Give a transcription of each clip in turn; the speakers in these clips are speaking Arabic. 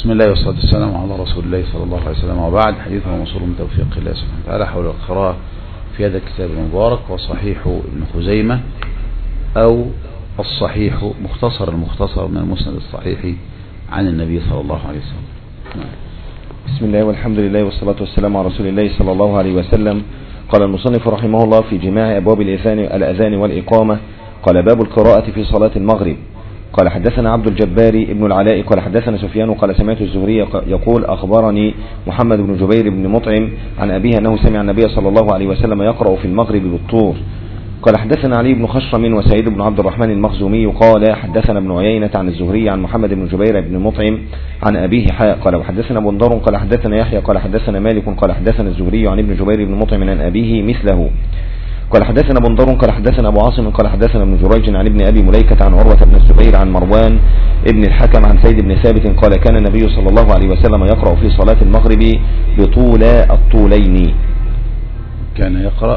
بسم الله والصلاة والسلام على رسول الله صلى الله عليه وسلم، وبعد. حديثنا موصول من توفيق الله سبحانه وتعالى حول القراءة في هذا الكتاب المبارك، وصحيح ابن خزيمة أو الصحيح مختصر من المسند الصحيح عن النبي صلى الله عليه وسلم. بسم الله والحمد لله والصلاة والسلام على رسول الله صلى الله عليه وسلم. قال المصنف رحمه الله في جماع أبواب الأذان والإقامة، قال باب القراءة في صلاة المغرب. قال حدثنا عبد الجبار ابن العلاء قال حدثنا سفيان قال سمعت الزهري يقول أخبرني محمد بن جبير بن مطعم عن أبيه أنه سمع النبي صلى الله عليه وسلم يقرأ في المغرب بالطور. قال حدثنا علي بن خشرم وسعيد بن عبد الرحمن المخزومي قال حدثنا ابن عيينة عن الزهري عن محمد بن جبير بن مطعم عن أبيه قال وحدثنا بندر قال حدثنا يحيى قال حدثنا مالك قال حدثنا الزهري عن ابن جبير بن مطعم عن أبيه مثله. قال حدثنا بندر قال حدثنا أبو عاصم قال حدثنا ابن جريج عن ابن أبي مليكة عن عروة بن الزبير عن مروان ابن الحكم عن زيد بن ثابت قال كان النبي صلى الله عليه وسلم يقرأ في صلاة المغرب بطول الطولين. كان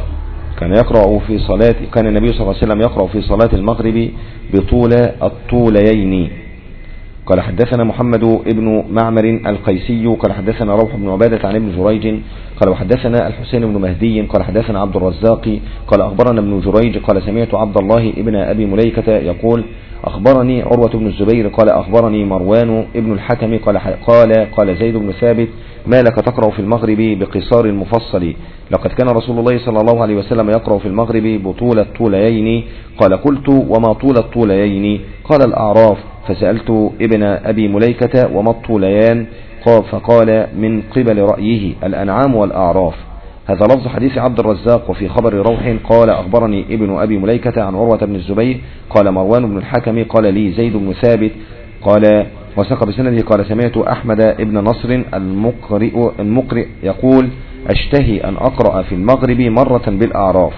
النبي صلى الله عليه وسلم يقرأ في صلاة المغرب بطول الطولين. قال حدثنا محمد ابن معمر القيسي قال حدثنا روح بن عبادة عن ابن جريج قال وحدثنا الحسين بن مهدي قال حدثنا عبد الرزاق قال أخبرنا ابن جريج قال سمعت عبد الله ابن أبي مليكة يقول أخبرني عروة بن الزبير قال أخبرني مروان ابن الحكم قال زيد بن ثابت ما لك تقرأ في المغرب بقصار المفصل؟ لقد كان رسول الله صلى الله عليه وسلم يقرأ في المغرب بطول الطولين. قال قلت وما طول الطولين؟ قال الأعراف. فسألت ابن أبي مليكة وما الطوليان؟ فقال من قبل رأيه الأنعام والأعراف. هذا لفظ حديث عبد الرزاق. وفي خبر روح قال أخبرني ابن أبي مليكة عن عروة بن الزبير قال مروان بن الحكم قال لي زيد بن ثابت قال وساق بسنده قال سمعت أحمد ابن نصر المقرئ يقول أشتهي أن أقرأ في المغرب مرة بالأعراف.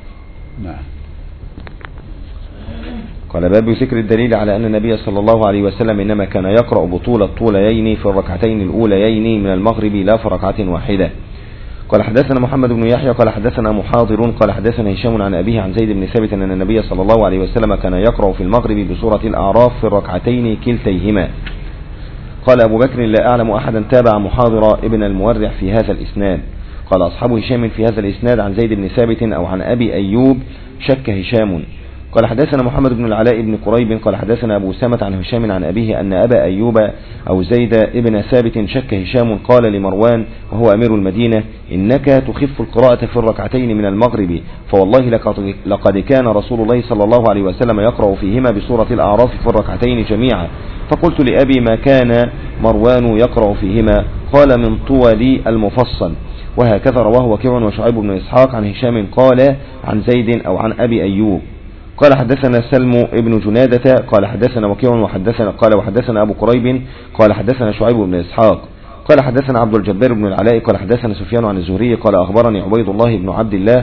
قال باب ذكر الدليل على أن النبي صلى الله عليه وسلم إنما كان يقرأ بطول الطولين في الركعتين الأوليين من المغرب لا في ركعة واحدة. قال حدثنا محمد بن يحيى قال حدثنا محاضر قال حدثنا هشام عن أبيه عن زيد بن ثابت أن النبي صلى الله عليه وسلم كان يقرأ في المغرب بسورة الأعراف في الركعتين كلتيهما. قال أبو بكر لا أعلم أحدا تابع محاضر ابن المورع في هذا الإسناد. قال أصحاب هشام في هذا الإسناد عن زيد بن ثابت أو عن أبي أيوب شك هشام. قال حدثنا محمد بن العلاء بن قريب قال حدثنا أبو سامة عن هشام عن أبيه أن أبا أيوب أو زيد ابن ثابت شك هشام قال لمروان وهو أمير المدينة إنك تخف القراءة في الركعتين من المغرب، فوالله لقد كان رسول الله صلى الله عليه وسلم يقرأ فيهما بسورة الأعراف في الركعتين جميعا. فقلت لأبي ما كان مروان يقرأ فيهما؟ قال من طول المفصل. وهكذا رواه وكيع وشعيب بن إسحاق عن هشام قال عن زيد أو عن أبي أيوب. قال حدثنا سلم ابن جنادة قال حدثنا وكيع وحدثنا أبو قريب قال حدثنا شعيب بن إسحاق قال حدثنا عبد الجبار بن العلاء قال حدثنا سفيان عن الزهري قال أخبرني عبيد الله بن عبد الله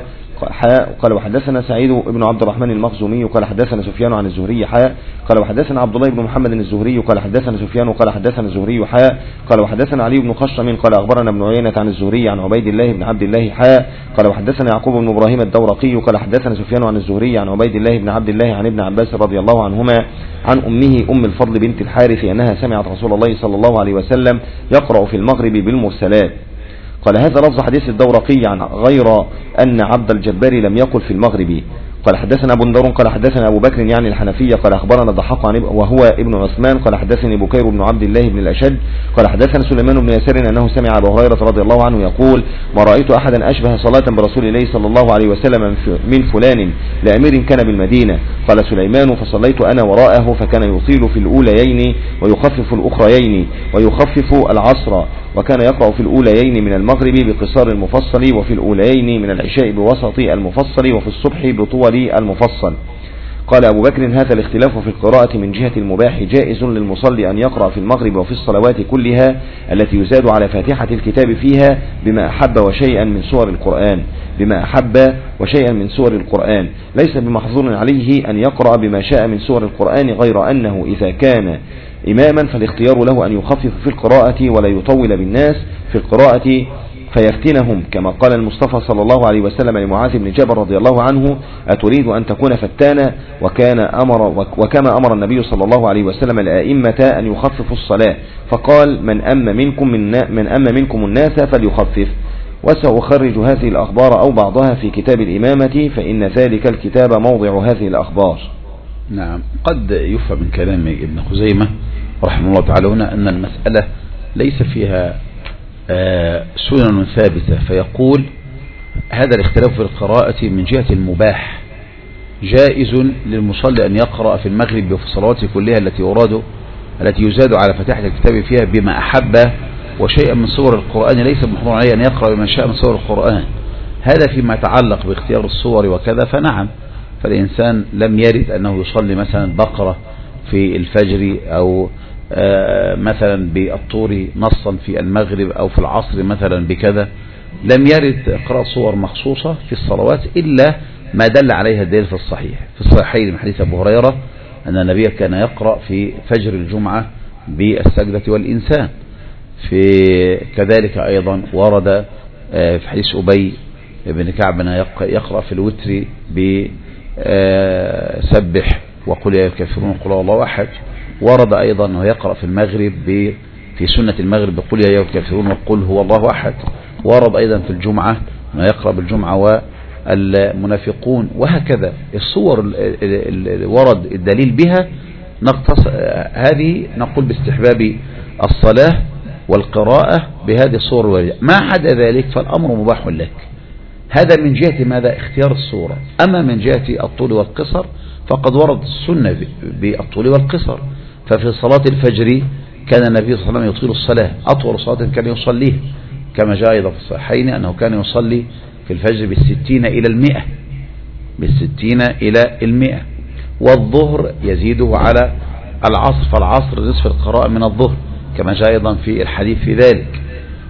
قال وحدثنا سعيد بن عبد الرحمن المخزومي قال حدثنا سفيان عن الزهري قال وحدثنا عبد الله بن محمد الزهري قال حدثنا سفيان قال حدثنا الزهري قال وحدثنا علي بن خشرم قال أخبرنا ابن عيينة عن الزهري عن عبيد الله بن عبد الله قال وحدثنا يعقوب بن إبراهيم الدورقي قال حدثنا سفيان عن الزهري عن عبيد الله بن عبد الله عن ابن عباس رضي الله عنهما عن أمه أم الفضل بنت الحارث أنها سمعت رسول الله صلى الله عليه وسلم يقرأ في المغرب بالمرسلات. قال هذا لفظ حديث الدورقي عن غير أن عبد الجبار لم يقل في المغرب. قال حدثنا بندر قال حدثنا أبو بكر يعني الحنفية قال أخبرنا ضحاك وهو ابن عثمان قال حدثني بكير بن عبد الله بن الأشد قال حدثنا سليمان بن يسار أنه سمع أبو هريرة رضي الله عنه يقول ما رأيت أحدا أشبه صلاة برسول الله صلى الله عليه وسلم من فلان لأمير كان بالمدينة. قال سليمان فصليت أنا وراءه فكان يطيل في الأوليين ويخفف الأخريين ويخفف العصر، وكان يقرأ في الأوليين من المغرب بقصار المفصل وفي الأوليين من العشاء بوسط المفصل وفي الصبح بطول المفصل. قال أبو بكر هذا الاختلاف في القراءة من جهة المباح جائز للمصلي أن يقرأ في المغرب وفي الصلوات كلها التي يزاد على فاتحة الكتاب فيها بما أحب وشيئا من سور القرآن ليس بمحظور عليه أن يقرأ بما شاء من سور القرآن، غير أنه إذا كان إماما فالاختيار له أن يخفف في القراءة ولا يطول بالناس في القراءة فيفتنهم، كما قال المصطفى صلى الله عليه وسلم لمعاذ بن جبل رضي الله عنه: أتريد أن تكون فتانا؟ وكما أمر النبي صلى الله عليه وسلم الأئمة أن يخففوا الصلاة، فقال: من أم منكم الناس فليخفف. وسأخرج هذه الأخبار أو بعضها في كتاب الإمامة، فإن ذلك الكتاب موضع هذه الأخبار. نعم. قد يفهم من كلام ابن خزيمة رحمه الله تعالى هنا أن المسألة ليس فيها سنن ثابتة، فيقول هذا الاختلاف في القراءة من جهة المباح، جائز للمصلي أن يقرأ في المغرب وفي الصلوات كلها التي يزاد على فتحة الكتاب فيها بما أحب، وشيئا من صور القرآن ليس محظور عليه أن يقرأ بما شاء من صور القرآن. هذا فيما يتعلق باختيار الصور وكذا، فنعم، فالإنسان لم يرد أنه يصلي مثلا بقرة في الفجر أو مثلا بالطور نصا في المغرب أو في العصر مثلا بكذا، لم يرد قراءة صور مخصوصة في الصلوات إلا ما دل عليها الدليل في الصحيح. في الصحيحين من حديث أبو هريرة أن النبي كان يقرأ في فجر الجمعة بالسجدة والإنسان. في كذلك أيضا ورد في حديث أبي بن كعب يقرأ في الوتر بسبح وقل يا الكافرون قل الله أحد. ورد أيضا أنه يقرأ في المغرب في سنة المغرب بقل يا الكافرون وقل هو الله أحد. ورد أيضا في الجمعة أنه يقرأ بالجمعة والمنافقون، وهكذا الصور ورد الدليل بها. هذه نقول باستحباب الصلاة والقراءة بهذه الصور الواردة، ما عدا ذلك فالأمر مباح لك. هذا من جهة ماذا؟ اختيار الصورة. أما من جهة الطول والقصر فقد ورد السنة بالطول والقصر. ففي صلاة الفجر كان النبي صلى الله عليه وسلم يطيل الصلاة، أطول صلاة كان يصليه، كما جاء أيضا في الصحيحين أنه كان يصلي في الفجر بالستين إلى المئة. والظهر يزيده على العصر، فالعصر نصف القراءة من الظهر كما جاء أيضا في الحديث في ذلك.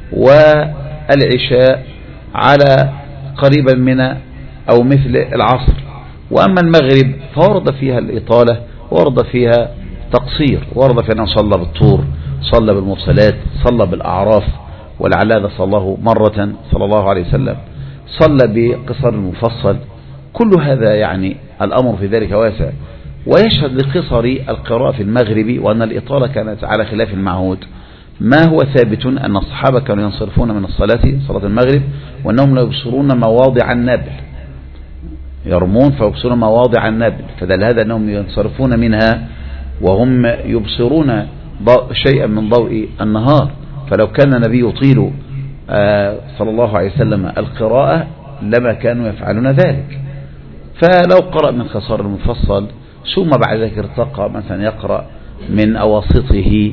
والعشاء على قريبا من أو مثل العصر. وأما المغرب فورد فيها الإطالة، ورد فيها تقصير، ورد فيها أنه صلى بالطور، صلى بالمرسلات، صلى بالأعراف، ولعل هذا صلاه مرة صلى الله عليه وسلم، صلى بقصر المفصل. كل هذا يعني الأمر في ذلك واسع. ويشهد لقصر القراءة في المغرب وأن الإطالة كانت على خلاف المعهود. ما هو ثابت أن الصحابة كانوا ينصرفون من صلاة المغرب وأنهم لا يبصرون مواضع النبل، يرمون فيبصرون مواضع النبل، فدل هذا أنهم ينصرفون منها وهم يبصرون شيئا من ضوء النهار. فلو كان النبي يطيل صلى الله عليه وسلم القراءة لما كانوا يفعلون ذلك. فلو قرأ من قصر المفصل ثم بعد ذلك ارتقى مثلا يقرأ من أواسطه،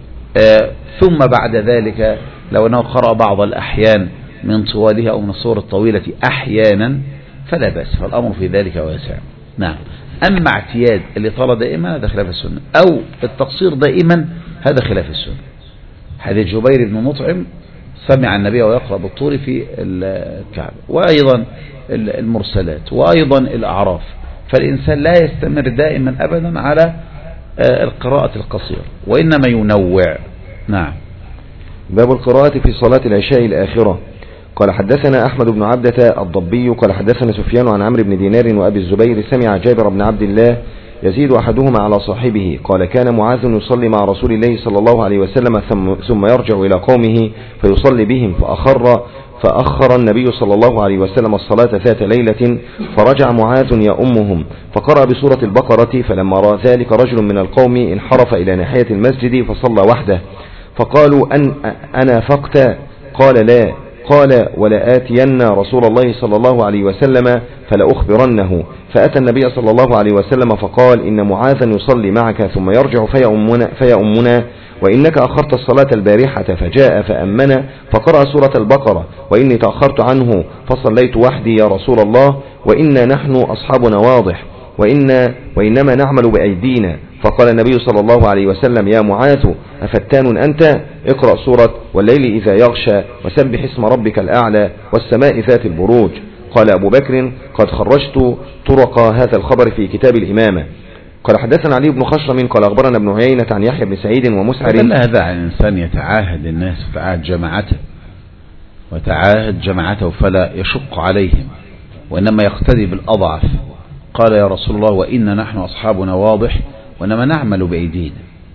ثم بعد ذلك لو أنه قرأ بعض الأحيان من طوالها أو من الصور الطويلة أحيانا فلا بأس، فالأمر في ذلك واسع. نعم. أما اعتياد الإطالة دائما هذا خلاف السنة، أو التقصير دائما هذا خلاف السنة. حديث جبير بن مطعم سمع النبي ويقرأ بالطور في الكعبة، وأيضا المرسلات، وأيضا الأعراف. فالإنسان لا يستمر دائما أبدا على القراءة القصيرة، وإنما ينوع. نعم. باب القراءة في صلاة العشاء الآخرة. قال حدثنا أحمد بن عبدة الضبي قال حدثنا سفيان عن عمرو بن دينار وأبي الزبير سمع جابر بن عبد الله يزيد أحدهما على صاحبه قال كان معاذ يصلي مع رسول الله صلى الله عليه وسلم ثم يرجع إلى قومه فيصلي بهم فأخر النبي صلى الله عليه وسلم الصلاة ذات ليلة فرجع معاذ يؤمهم فقرأ بسورة البقرة. فلما رأى ذلك رجل من القوم انحرف إلى ناحية المسجد فصلى وحده، فقالوا أنا فقت؟ قال لا. قال ولآتين رسول الله صلى الله عليه وسلم فلأخبرنه. فأتى النبي صلى الله عليه وسلم فقال إن معاذا يصلي معك ثم يرجع فيؤمنا وإنك أخرت الصلاة البارحة فجاء فأمنا فقرأ سورة البقرة وإني تأخرت عنه فصليت وحدي يا رسول الله وإنا نحن أصحابنا واضح وإنما نعمل بأيدينا. فقال النبي صلى الله عليه وسلم يا معاذ أفتان أنت؟ اقرأ سورة والليل إذا يغشى وسبح اسم ربك الأعلى والسماء ذات البروج. قال أبو بكر قد خرجت طرق هذا الخبر في كتاب الإمامة. قال حدثنا علي بن خشرم قال أخبرنا ابن عيينة عن يحيى بن سعيد ومسعر. هذا عن إنسان يتعاهد الناس ويتعاهد جماعته وتعاهد جماعته فلا يشق عليهم وإنما يقتدي بالأضعف. قال يا رسول الله وإن نحن أصحابنا واضح وإنما نعمل بأيدينا.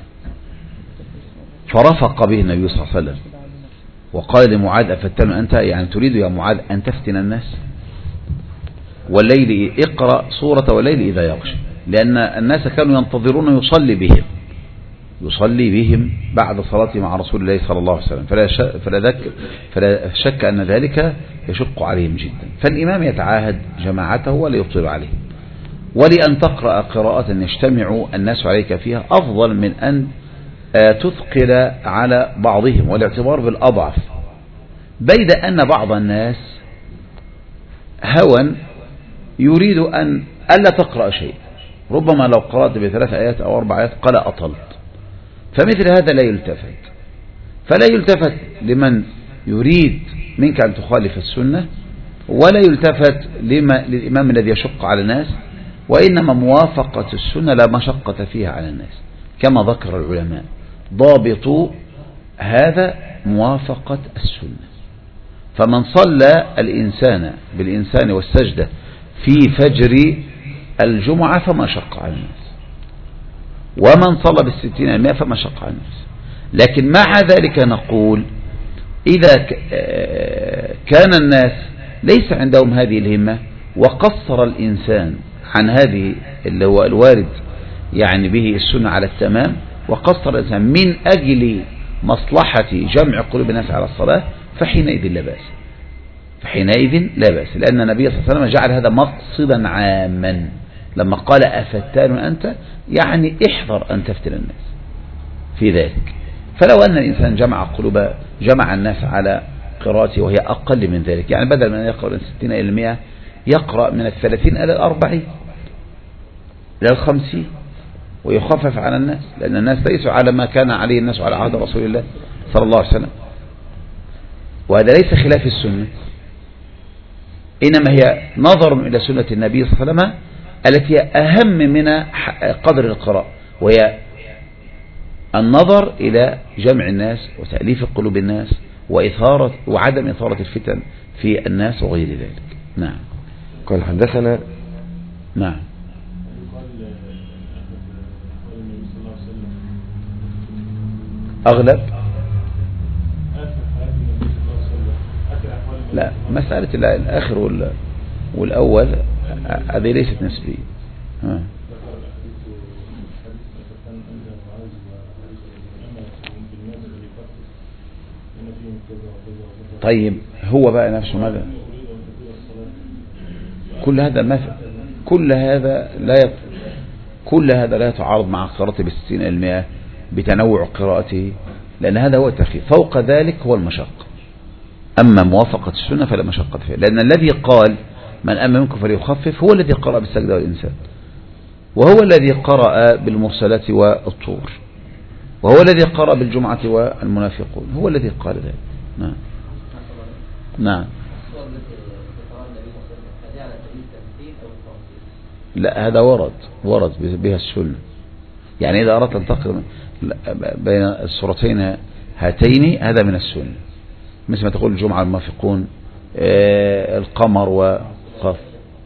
فرفق به النبي صلى الله عليه وسلم وقال لمعاذ أفتن أنت، يعني تريد يا معاذ أن تفتن الناس؟ والليل اقرأ سورة والليل إذا يغشى، لأن الناس كانوا ينتظرون يصلي بهم بعد صلاته مع رسول الله صلى الله عليه وسلم، فلا شك أن ذلك يشق عليهم جدا. فالإمام يتعاهد جماعته ولا يبطل عليهم. ولأن تقرأ قراءة يجتمع الناس عليك فيها أفضل من أن تثقل على بعضهم، والاعتبار بالأضعف. بيد أن بعض الناس هوى يريد أن ألا تقرأ شيء، ربما لو قرأت ب3 آيات أو 4 آيات قال أطلت، فمثل هذا لا يلتفت. فلا يلتفت لمن يريد منك أن تخالف السنة، ولا يلتفت للإمام الذي يشق على الناس، وإنما موافقة السنة لا مشقة فيها على الناس، كما ذكر العلماء ضابط هذا موافقة السنة. فمن صلى الإنسان بالإنسان والسجدة في فجر الجمعة فما شق على الناس، ومن صلى بال60 فما شق على الناس. لكن مع ذلك نقول إذا كان الناس ليس عندهم هذه الهمة وقصر الإنسان عن هذه اللي هو الوارد يعني به السنة على التمام، وقصر الإنسان من أجل مصلحة جمع قلوب الناس على الصلاة، فحينئذ لا بأس، لأن النبي صلى الله عليه وسلم جعل هذا مقصدا عاما لما قال أفتان أنت، يعني احذر أن تفتن الناس في ذلك. فلو أن الإنسان جمع الناس على قراءته وهي أقل من ذلك، يعني بدل من أن يقرأ من 60 إلى 100 يقرأ من 30 إلى 40 إلى 50 ويخفف على الناس، لأن الناس ليسوا على ما كان عليه الناس على عهد رسول الله صلى الله عليه وسلم. وهذا ليس خلاف السنة، إنما هي نظر إلى سنة النبي صلى الله عليه وسلم التي أهم من قدر القراءة، وهي النظر إلى جمع الناس وتأليف قلوب الناس وعدم إثارة الفتن في الناس وغير ذلك. نعم. قال حدثنا. نعم. أغلب لا، مسألة الآخر والأول هذه ليست نسبية. طيب هو بقى نفسه ماذا؟ كل هذا لا يتعارض مع قراءته ب60 إلى 100 بتنوع قراءته، لأن هذا هو التخفيف. فوق ذلك هو المشقة. أما موافقة السنة فلا مشقة فيها، لأن الذي قال من أما منكم فليخفف هو الذي قرأ بالسجدة والإنسان، وهو الذي قرأ بالمرسلات والطور، وهو الذي قرأ بالجمعة والمنافقون، هو الذي قال ذلك. نعم. نعم. لا، هذا ورد بها السنة. يعني إذا أردت أن تقرأ بين السورتين هاتين هذا من السنة، مثل ما تقول الجمعة المنافقون، القمر وقف.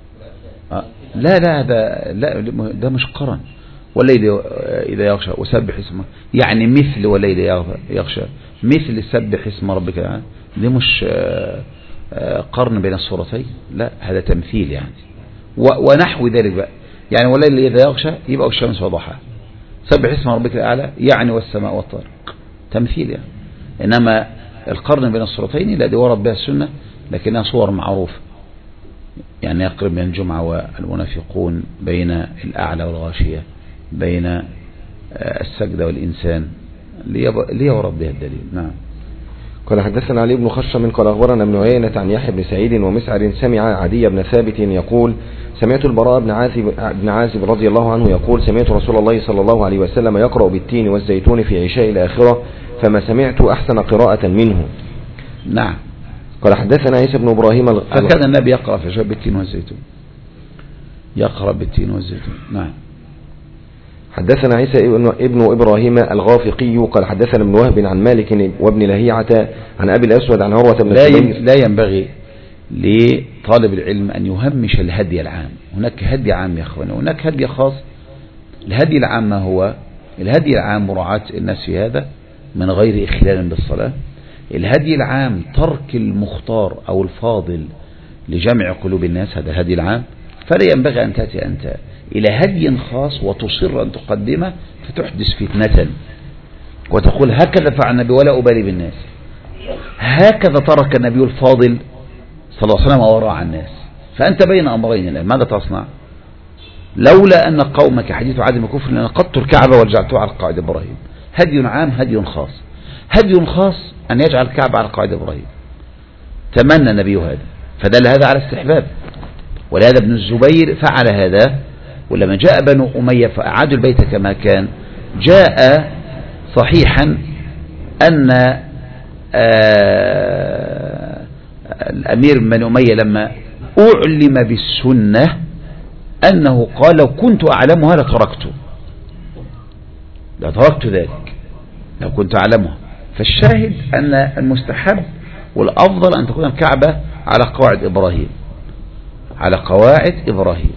لا هذا لا، ده مش قرن. والليل إذا يغشى وسبح اسمه، يعني مثل والليل يغشى مثل سبح اسم ربك، يعني ده مش قرن بين السورتين، لا هذا تمثيل يعني. ونحو ذلك بقى، يعني والليل إذا يغشى يبقى الشمس وضحاها، سبح اسم ربك الأعلى يعني والسماء والطارق، تمثيل يعني. إنما القرن بين السورتين لا، دي ورد بها السنة لكنها صور معروفة، يعني يقرب بين الجمعة والمنافقون، بين الأعلى والغاشية، بين السجدة والإنسان، ليه ورد بها الدليل. نعم. قال حدثنا علي بن خشم قال أخبرنا ابن عيينة عن يحيى بن سعيد ومسعر سمع عدي بن ثابت يقول سمعت البراء بن عازب رضي الله عنه يقول سمعت رسول الله صلى الله عليه وسلم يقرأ بالتين والزيتون في عشاء الآخرة فما سمعت أحسن قراءة منه. نعم. قال حدثنا عيسى بن إبراهيم كان النبي يقرأ في عشاء بالتين والزيتون، يقرأ بالتين والزيتون. نعم. حدثنا عيسى ابن إبراهيم الغافقي قال حدثنا ابن وهب عن مالك وابن لهيعة عن أبي الأسود عن عروة بن الزبير. لا ينبغي لطالب العلم أن يهمش الهدي العام. هناك هدي عام يا أخواني، هناك هدي خاص. الهدي العام ما هو؟ الهدي العام مراعاة الناس في هذا من غير إخلال بالصلاة. الهدي العام ترك المختار أو الفاضل لجمع قلوب الناس، هذا الهدي العام. فلا ينبغي أن تأتي أنت إلى هدي خاص وتصر أن تقدمه فتحدث فتنة وتقول هكذا فعل النبي ولا أبالي بالناس، هكذا ترك النبي الفاضل صلى الله عليه وسلم وراء الناس. فأنت بين أمرين الآن، ماذا تصنع؟ لولا أن قومك حديث عدم كفر لنقضت الكعبة ورجعته على قواعد إبراهيم. هدي عام، هدي خاص. هدي خاص أن يجعل الكعبة على قواعد إبراهيم، تمنى النبي هذا، فدل هذا على استحباب. ولهذا ابن الزبير فعل هذا. ولما جاء بنو أمية فأعادوا البيت كما كان، جاء صحيحا أن الأمير بن أمية لما أعلم بالسنة أنه قال لو كنت أعلمها لتركت ذلك، لو كنت أعلمها. فالشاهد أن المستحب والأفضل أن تكون الكعبة على قواعد إبراهيم، على قواعد إبراهيم،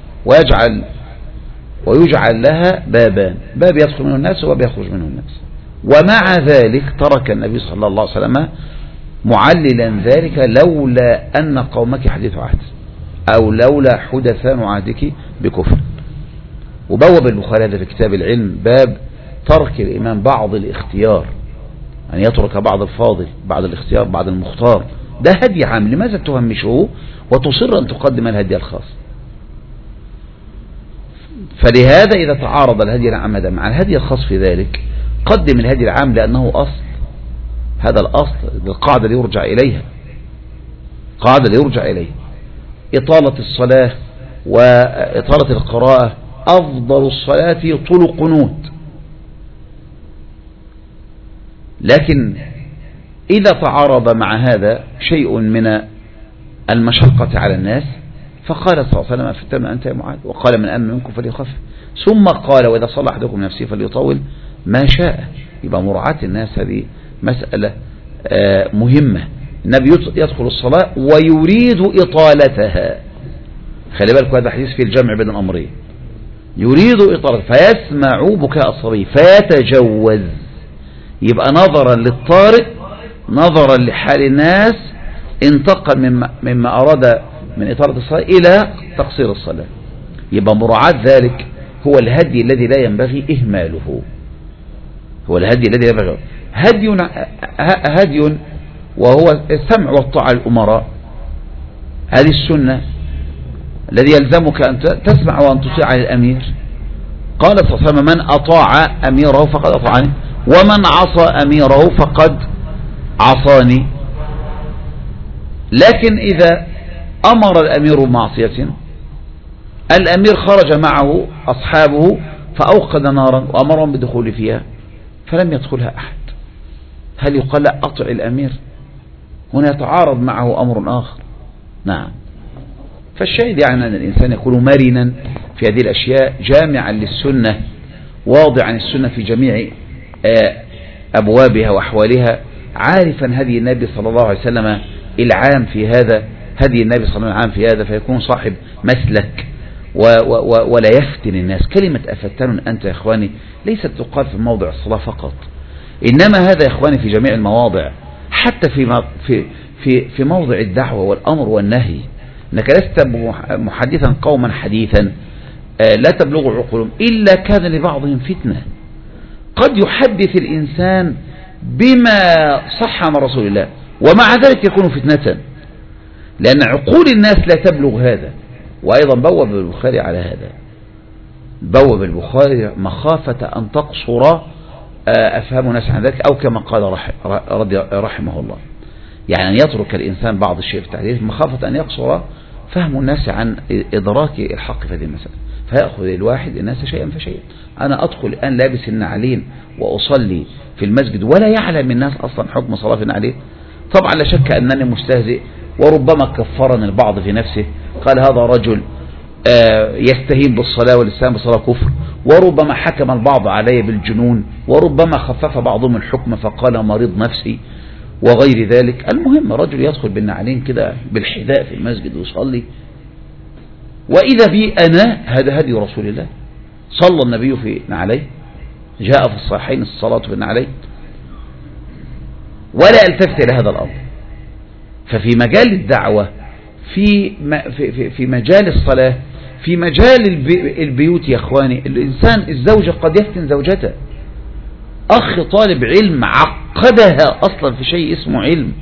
ويجعل لها بابان، باب يدخل منه الناس وباب يخرج منه الناس. ومع ذلك ترك النبي صلى الله عليه وسلم معللا ذلك لولا أن قومك حديث عهد أو لولا حدثان عهدك بكفر. وبوب البخاري هذا في كتاب العلم باب ترك الإمام بعض الاختيار، أن يترك بعض الفاضل، بعض الاختيار، بعض المختار. ده هدي عام، لماذا تهمشه وتصر أن تقدم الهدي الخاص؟ فلهذا إذا تعارض الهدي العام مع الهدي الخاص في ذلك قدم الهدي العام، لأنه أصل. هذا الأصل، القاعدة اللي يرجع إليها، قاعدة اللي يرجع إليها. إطالة الصلاة وإطالة القراءة أفضل الصلاة طول قنوت. لكن إذا تعارض مع هذا شيء من المشقة على الناس فقال صلى الله عليه وسلم فتم أنت يا معاذ، وقال من أمن منكم فليخفف، ثم قال وإذا صلى أحدكم نفسه فليطول ما شاء. يبقى مراعاة الناس هذه مسألة مهمة. النبي يدخل الصلاة ويريد إطالتها. خلي بالك هذا حديث في الجمع بين الأمرين. يريد إطالتها فيسمع بكاء الصبي فيتجوز. يبقى نظرا للطارئ، نظرا لحال الناس، انتقل مما أراد من إطالة الصلاة إلى تقصير الصلاة. يبقى مراعاة ذلك هو الهدي الذي لا ينبغي إهماله، هو الهدي الذي لا ينبغي. هدي وهو السمع والطاعة الأمراء، هذه السنة الذي يلزمك أن تسمع وأن تطيع الأمير. قال صلى الله عليه وسلم من أطاع أميره فقد أطاعني ومن عصى أميره فقد عصاني. لكن إذا أمر الأمير بمعصية، الأمير خرج معه أصحابه فأوقد نارا وأمرهم بدخول فيها فلم يدخلها أحد، هل يقال لا أطع الأمير؟ هنا يتعارض معه أمر آخر. نعم. فالشاهد يعني أن الإنسان يكون مرنا في هذه الأشياء، جامعا للسنة، واضعا السنة في جميع أبوابها وأحوالها، عارفا هدي النبي صلى الله عليه وسلم العام في هذا، هدي النبي صلى الله عليه وسلم العام في هذا، فيكون صاحب مسلك ولا يفتن الناس. كلمة أفتن أنت يا إخواني ليست تقال في موضع الصلاة فقط، إنما هذا يا إخواني في جميع المواضع، حتى في موضع الدعوة والأمر والنهي. إنك لست محدثا قوما حديثا لا تبلغ عقولهم إلا كان لبعضهم فتنة. قد يحدث الإنسان بما صح عن رسول الله ومع ذلك يكون فتنة، لأن عقول الناس لا تبلغ هذا. وأيضا بوب البخاري على هذا، بوب البخاري مخافة أن تقصر أفهام الناس عن ذلك، أو كما قال رحمه الله، يعني أن يترك الإنسان بعض الشيء في التحديث مخافة أن يقصر فهم الناس عن إدراك الحق في هذه المسألة، فيأخذ الواحد الناس شيئا فشيئا. أنا أدخل الآن لابس النعلين وأصلي في المسجد ولا يعلم الناس أصلا حكم صلاة في النعلين، طبعا لا شك أنني مستهزئ، وربما كفرني البعض في نفسه، قال هذا رجل يستهين بالصلاة والاستهان بالصلاة كفر، وربما حكم البعض علي بالجنون، وربما خفف بعضهم الحكم فقال مريض نفسي وغير ذلك. المهم رجل يدخل بالنعلين كده بالحذاء في المسجد ويصلي، وإذا بي أنا هذا هدي رسول الله، صلى النبي في نعليه، جاء في الصحيحين الصلاة في النعلين، ولا التفت إلى هذا الأمر. ففي مجال الدعوة، في مجال الصلاة، في مجال البيوت يا اخواني، الإنسان الزوجة قد يفتن زوجته، أخ طالب علم عقدها أصلا في شيء اسمه علم،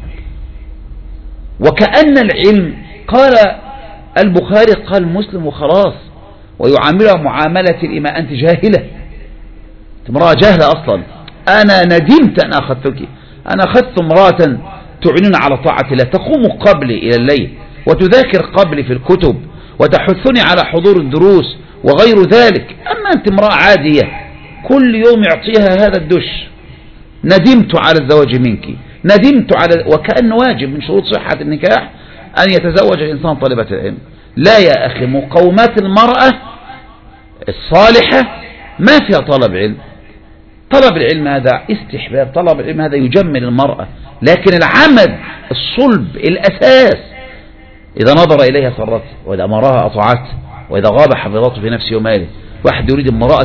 وكأن العلم قال البخاري قال مسلم وخلاص، ويعاملها معاملة الإماء أنت جاهلة، امرأة جاهلة أصلا. أنا ندمت أن أخذتك، أنا أخذت امرأة تعينون على طاعة الله، تقوم قبلي إلى الليل وتذاكر قبلي في الكتب وتحثني على حضور الدروس وغير ذلك. أما أنت امرأة عادية كل يوم يعطيها هذا الدش. ندمت على الزواج منك، ندمت على، وكأن واجب من شروط صحة النكاح أن يتزوج الإنسان طالبة العلم. لا يا أخي، مقومات المرأة الصالحة ما فيها طلب علم. طلب العلم هذا استحباب، طلب العلم هذا يجمل المرأة، لكن العمد الصلب الأساس إذا نظر إليها سرته، وإذا أمرها أطاعته، وإذا غاب حفظته في نفسه وماله. واحد يريد امرأة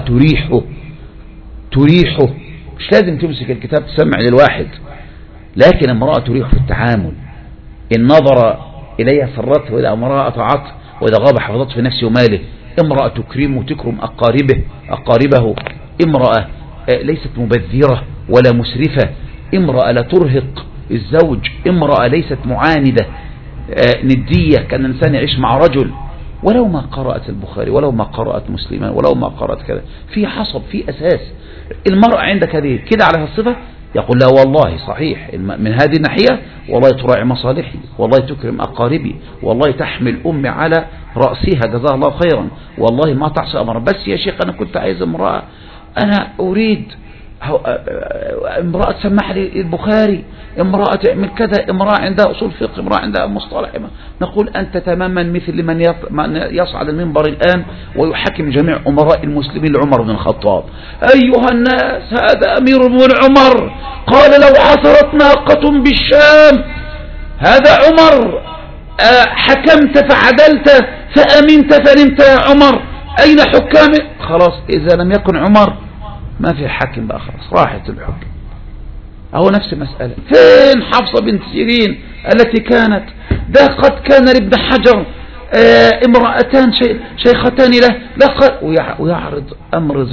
تريحه، مش لازم تمسك الكتاب تسمع للواحد، لكن امرأة تريح في التعامل، إن نظر إليها سرته، وإذا أمرها أطاعته، وإذا غاب حفظته في نفسه وماله. امرأة تكرمه وتكرم أقاربه، امرأة ليست مبذرة ولا مسرفة، امرأة لا ترهق الزوج، امرأة ليست معاندة ندية، كان الإنسان يعيش مع رجل ولو ما قرأت البخاري، ولو ما قرأت مسلما، ولو ما قرأت كذا، في حصب، في أساس. المرأة عندك هذه كده على الصفة، يقول لا والله صحيح من هذه الناحية، والله تراعي مصالحي، والله تكرم أقاربي، والله تحمل أمي على رأسها جزاها الله خيرا، والله ما تعصي أمر. بس يا شيخ أنا كنت عايز امرأة، أنا أريد امرأة تسمح لي البخاري، امرأة تعمل كذا، امرأة عندها أصول فقه، امرأة عندها مصطلح. نقول أنت تماما مثل من يصعد المنبر الآن ويحكم جميع أمراء المسلمين لعمر بن الخطاب. أيها الناس، هذا أمير بن عمر قال لو عثرت ناقة بالشام، هذا عمر، حكمت فعدلت فأمنت فنمت يا عمر، أين حكامك؟ خلاص إذا لم يكن عمر ما في حاكم بقى، خلاص راحت الحكم. أهو نفس المسألة. فين حفصة بنت سيرين التي كانت ده قد كان لابن حجر امرأتان شيختان له، ويعرض أمر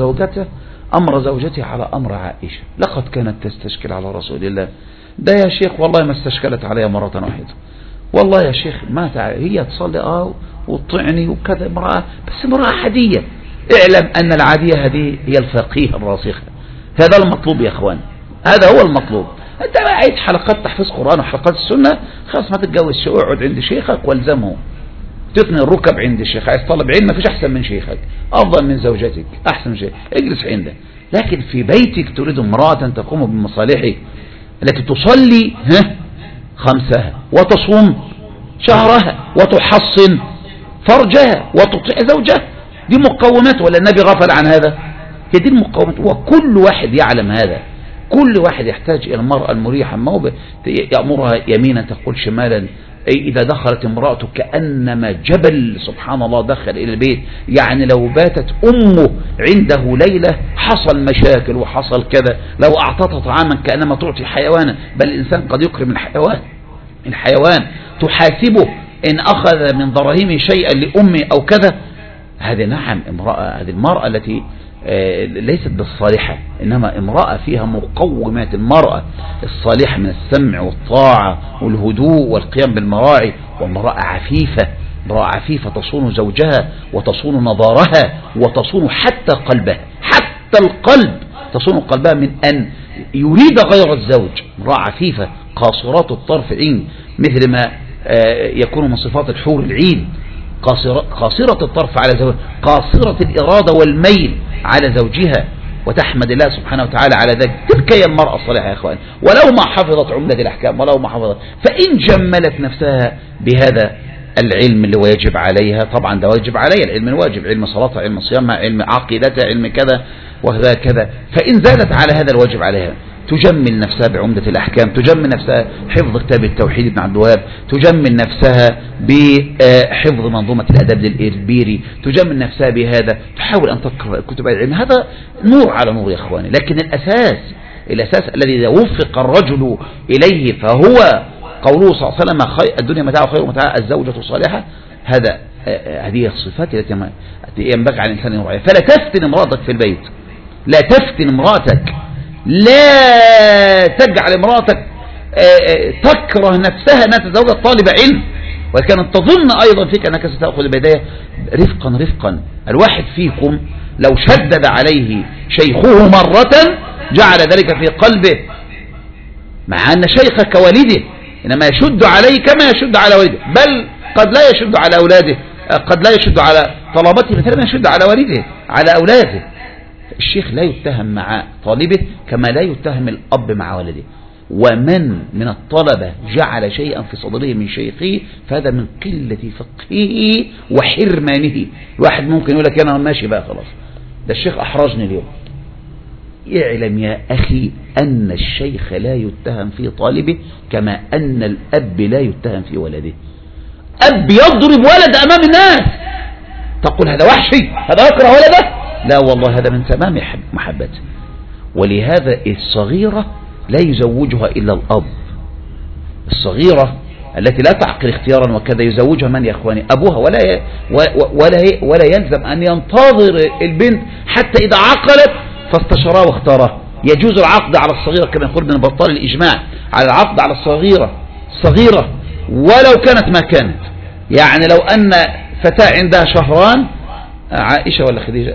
زوجته على أمر عائشة. لقد كانت تستشكل على رسول الله. ده يا شيخ والله ما استشكلت عليها مرة واحدة، والله يا شيخ ما هي تصلي وتطعني وكذا، امرأة بس امرأة عادية. اعلم أن العادية هذه هي الفقيه الراسخة. هذا المطلوب يا اخوان، هذا هو المطلوب. انت بقى عايز حلقات تحفيظ قرآن وحلقات السنة، خلاص ما تتجوز، اقعد عند شيخك والزمه، تثني الركب عند الشيخ. عايز طلب علم ما فيش احسن من شيخك، افضل من زوجتك، احسن من شيخ، اجلس عنده. لكن في بيتك تريد امرأة تقوم بمصالحك، التي تصلي خمسها وتصوم شهرها وتحصن فرجها وتطيع زوجها، دي مقومات ولا النبي غفل عن هذا؟ هي دي المقومات، وكل واحد يعلم هذا. كل واحد يحتاج إلى المرأة المريحة، ما هو يأمرها يمينا تقول شمالا. إذا دخلت امرأته كأنما جبل سبحان الله دخل إلى البيت، يعني لو باتت أمه عنده ليلة حصل مشاكل وحصل كذا. لو أعطتها طعاما كأنما تعطي حيوانا، بل الإنسان قد يكرم الحيوان تحاسبه إن أخذ من دراهمه شيئا لأمه أو كذا. هذه نعم امرأة، هذه المرأة التي ليست بالصالحة، إنما امرأة فيها مقومات المرأة الصالحة من السمع والطاعة والهدوء والقيام بالمراعي، وامرأة عفيفة، امرأة عفيفة تصون زوجها وتصون نظارها وتصون حتى قلبها، حتى القلب تصون قلبها من أن يريد غير الزوج. امرأة عفيفة قاصرات الطرف عين، مثل ما يكون من صفات الحور العين، قاصرة الطرف على زوجها، قاصرة الإرادة والميل على زوجها، وتحمد الله سبحانه وتعالى على ذلك. تلك هي المرأة الصالحة يا أخوان، ولو ما حفظت عمدة الأحكام، ولو ما حفظت، فإن جملت نفسها بهذا العلم اللي هو يجب عليها، طبعا ده واجب عليها، العلم الواجب، علم صلاتها، علم صيامها، علم عقيدتها، علم كذا وهذا كذا. فإن زادت على هذا الواجب عليها تجمل نفسها بعمدة الأحكام، تجمل نفسها حفظ كتاب التوحيد ابن عبد الوهاب، تجمل نفسها بحفظ منظومة الأدب للإربيري، تجمل نفسها بهذا، تحاول أن تقرأ كتب العلم. هذا نور على نور يا إخواني. لكن الأساس الذي وفق الرجل إليه فهو قوله صلى الله عليه وسلم الدنيا متاع خير ومتاع الزوجة الصالحة. هذه الصفات التي ينبغي على الإنسان أن يراعيها. فلا تفتن امرأتك في البيت، لا تفتن امرأتك، لا تجعل امرأتك تكره نفسها أنها تتزوج طالب علم وكانت تظن أيضا فيك أنك ستأخذ بيديه. رفقا الواحد فيكم لو شدد عليه شيخه مرة جعل ذلك في قلبه، مع أن شيخك والده إنما يشد عليه كما يشد على والده، بل قد لا يشد على أولاده، قد لا يشد على طلبته مثلا، يشد على والده على أولاده. الشيخ لا يتهم مع طالبه كما لا يتهم الأب مع ولده. ومن من الطلبة جعل شيئا في صدره من شيخه فهذا من قلة فقهه وحرمانه. الواحد ممكن يقول لك أنا ماشي بقى خلاص، ده الشيخ أحرجني اليوم. اعلم يا أخي أن الشيخ لا يتهم في طالبه كما أن الأب لا يتهم في ولده. أب يضرب ولد أمام الناس تقول هذا وحشي، هذا يكره ولده؟ لا والله هذا من تمام محبته. ولهذا الصغيرة لا يزوجها إلا الأب. الصغيرة التي لا تعقل اختيارا وكذا يزوجها من يا أخواني؟ أبوها. ولا يلزم أن ينتظر البنت حتى إذا عقلت فاستشراه واختاره. يجوز العقد على الصغيرة كما يقول ابن بطال الإجماع على العقد على الصغيرة ولو كانت ما كانت. يعني لو أن فتاة عندها شهران، عائشة ولا خديجة؟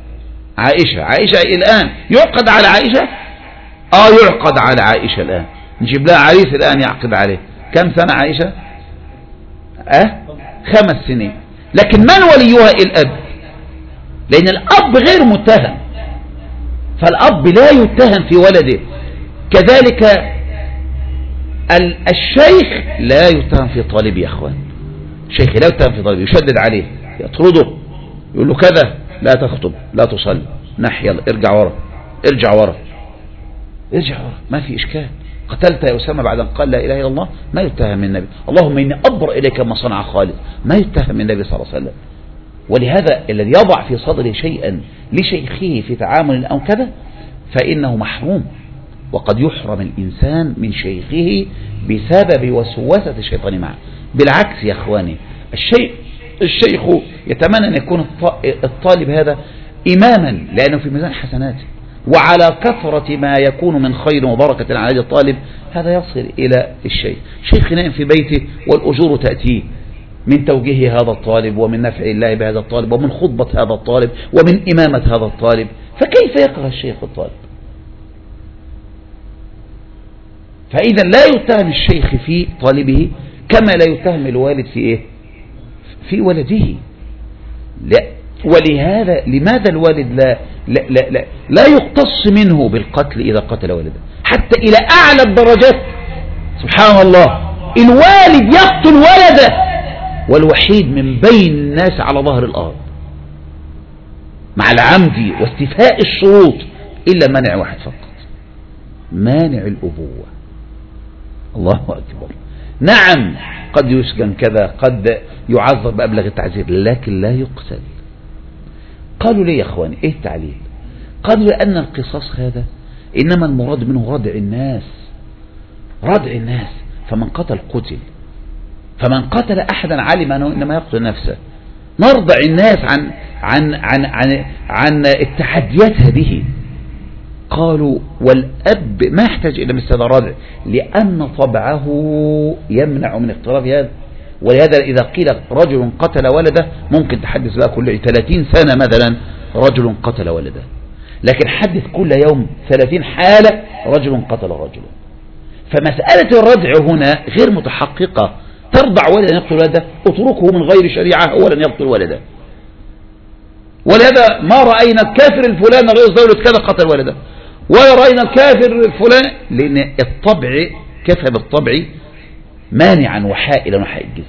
عائشة الآن يعقد على عائشة؟ يعقد على عائشة الآن، نجيب لها عريس الآن يعقد عليه. كم سنة عائشة؟ 5 سنين. لكن من وليها؟ الأب، لأن الأب غير متهم، فالأب لا يتهم في ولده. كذلك الشيخ لا يتهم في طالبه يا أخوان. الشيخ لا يتهم في طالبه، يشدد عليه، يطرده، يقول له كذا، لا تخطب، لا تصلي، نحي، ارجع ورا، ما في إشكال. قتلت يا أسامة بعد أن قال لا إله إلا الله، ما يتهم النبي. اللهم إني أبرأ إليك ما صنع خالد، ما يتهم النبي صلى الله عليه وسلم. ولهذا الذي يضع في صدره شيئا لشيخه في تعامل أو كذا فإنه محروم، وقد يحرم الإنسان من شيخه بسبب وسوسة الشيطان معه. بالعكس يا أخواني، الشيخ يتمنى أن يكون الطالب هذا إماما لأنه في ميزان حسناته، وعلى كثرة ما يكون من خير وبركة على هذا الطالب هذا يصل إلى الشيخ نائم في بيته والأجور تأتيه من توجيه هذا الطالب ومن نفع الله بهذا الطالب ومن خطبة هذا الطالب ومن إمامة هذا الطالب. فكيف يكره الشيخ الطالب؟ فإذا لا يتهم الشيخ في طالبه كما لا يتهم الوالد في ولده. لا. ولهذا لماذا الوالد لا يقتص منه بالقتل إذا قتل ولده حتى إلى أعلى الدرجات؟ سبحان الله، الوالد يقتل ولده والوحيد من بين الناس على ظهر الأرض مع العمد واستيفاء الشروط إلا مانع واحد فقط، مانع الأبوة. الله أكبر. نعم قد يسجن كذا، قد يعذب بأبلغ التعذير، لكن لا يقتل. قالوا لي يا أخواني إيه التعليل؟ قالوا لأن القصاص هذا إنما المراد منه ردع الناس، فمن قتل قتل، فمن قتل أحدا علم أنه إنما يقتل نفسه. نرضع الناس عن التحديات هذه. قالوا والأب ما يحتاج إلى مثل هذا الردع لأن طبعه يمنع من اقتراف هذا. ولهذا إذا قيل رجل قتل ولده ممكن تحدث بقى كل 30 سنة مثلا رجل قتل ولده، لكن حدث كل يوم 30 حالة رجل قتل رجلا. فمسألة الردع هنا غير متحققة. ترضع ولدا يقتل ولده، اتركه من غير شريعة هو لن يقتل ولده. ولهذا ما رأينا الكافر الفلان رئيس دولة كذا قتل ولده، ولا رأينا الكافر الفلان، لأن الطبع كفى بالطبع مانعا وحائلا وحائجزا.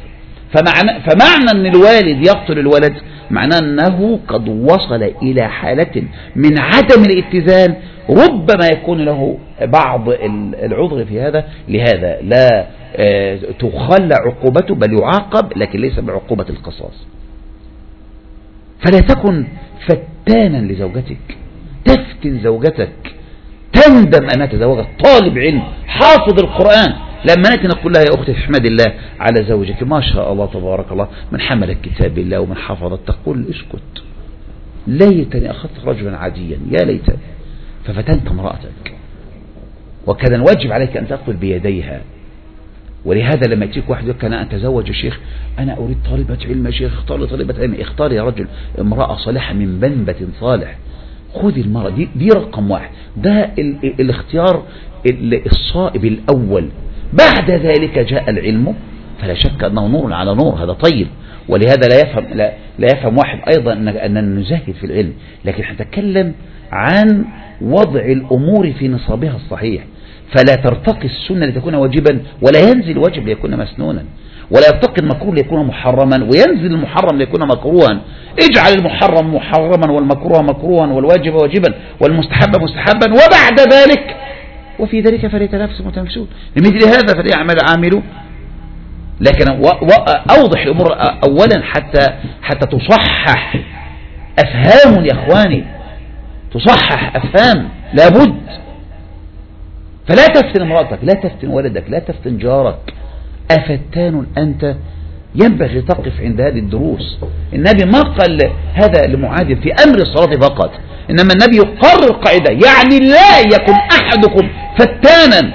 فمعنى أن الوالد يقتل الولد معناه أنه قد وصل إلى حالة من عدم الاتزان، ربما يكون له بعض العذر في هذا. لهذا لا تخلى عقوبته، بل يعاقب، لكن ليس بعقوبة القصاص. فلا تكن فتانا لزوجتك، تفتن زوجتك، تندم أنها تزوجت طالب علم حافظ القرآن، لما نأتي نقول لها يا أختي احمد الله على زوجك، ما شاء الله تبارك الله، من حمل كتاب الله ومن حفظ، تقول اسكت، ليتني أخذت رجلا عاديا، يا ليتني، ففتنت امرأتك. وكذا واجب عليك أن تأخذ بيديها. ولهذا لما يأتيك واحد يقول أنا أتزوج يا شيخ، أنا أريد طالبة علم يا شيخ، اختار لي طالبة علم، اختار يا رجل امرأة صالحة من بنبة صالح، خذ المرأة دي رقم واحد، ده الاختيار الصائب الأول. بعد ذلك جاء العلم، فلا شك أنه نور على نور، هذا طيب. ولهذا لا يفهم واحد أيضا أننا نزهد في العلم، لكن نتكلم عن وضع الأمور في نصابها الصحيح، فلا ترتقي السنة لتكون واجبا، ولا ينزل الواجب ليكون مسنونا، ولا يرتقي المكروه ليكون محرما، وينزل المحرم ليكون مكروها. اجعل المحرم محرما والمكروه مكروها والواجب واجبا والمستحب مستحبا، وبعد ذلك وفي ذلك فليتنافس المتنافسون، لمثل هذا فليعمل عاملون. لكن أوضح الأمور أولا حتى تصحح أفهام يا أخواني، تصحح أفهام لابد. فلا تفتن امرأتك، لا تفتن ولدك، لا تفتن جارك. أفتان أنت؟ ينبغي تقف عند هذه الدروس. النبي ما قال هذا لمعاذ في أمر الصلاة فقط، إنما النبي يقرر قاعدة، يعني لا يكن أحدكم فتانا.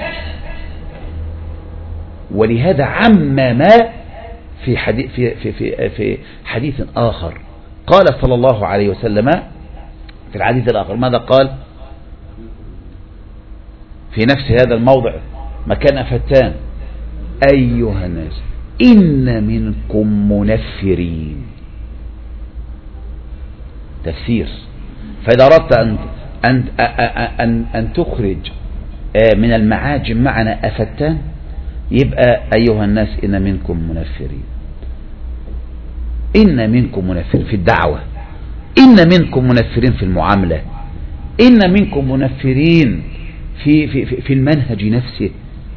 ولهذا عمم في حديث آخر، قال صلى الله عليه وسلم في الحديث الآخر، ماذا قال في نفس هذا الموضع مكان فتان؟ أيها الناس إن منكم منفرين. تفسير. فإذا أردت أن تخرج من المعاجم معنى أفتان، يبقى أيها الناس إن منكم منفرين، إن منكم منفرين في الدعوة، إن منكم منفرين في المعاملة، إن منكم منفرين في المنهج نفسه